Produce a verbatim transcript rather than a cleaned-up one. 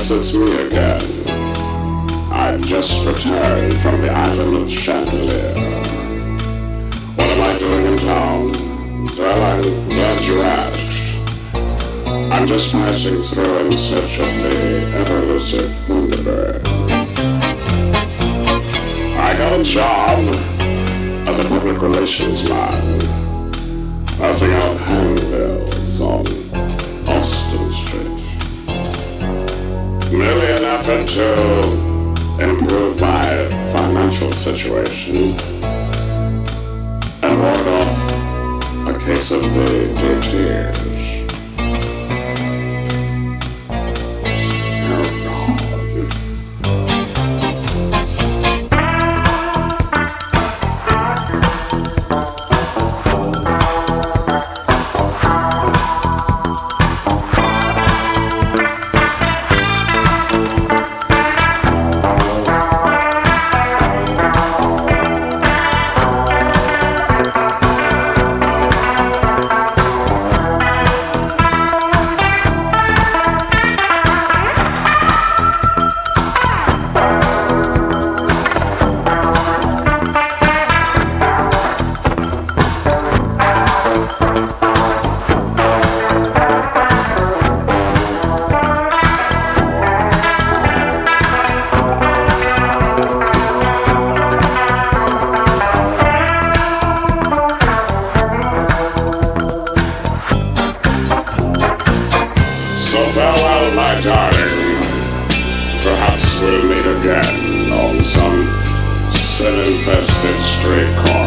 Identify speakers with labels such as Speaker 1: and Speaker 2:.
Speaker 1: Yes, it's me again. I've just returned from the island of Chandelier. What am I doing in town? Well, I'm glad you asked. I'm just passing through in search of the ever-elusive Thunderbird. I got a job as a public relations man, passing out handbills on Austin Street. Merely an effort to improve my financial situation and ward off a case of the dear tears. So farewell, my darling. Perhaps we'll meet again on some sin-infested street corner.